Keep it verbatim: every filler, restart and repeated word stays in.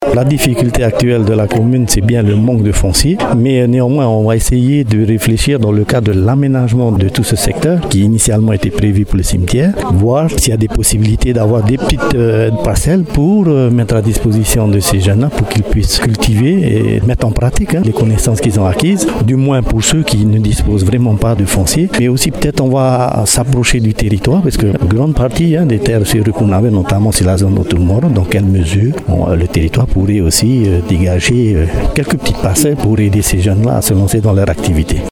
La difficulté actuelle de la commune, c'est bien le manque de foncier, mais néanmoins, on va essayer de réfléchir dans le cadre de l'aménagement de tout ce secteur qui initialement était prévu pour le cimetière, voir s'il y a des possibilités d'avoir des petites euh, parcelles pour euh, mettre à disposition de ces jeunes-là pour qu'ils puissent cultiver et mettre en pratique hein, les connaissances qu'ils ont acquises, du moins pour ceux qui ne disposent vraiment pas de foncier. Mais aussi peut-être on va s'approcher du territoire parce que une grande partie hein, des terres sur Rukunabe, notamment c'est la zone autour de Moro, dans quelle mesure on, le territoire pourrait aussi euh, dégager euh, quelques petites parcelles pour aider ces jeunes-là à se lancer dans leur activité.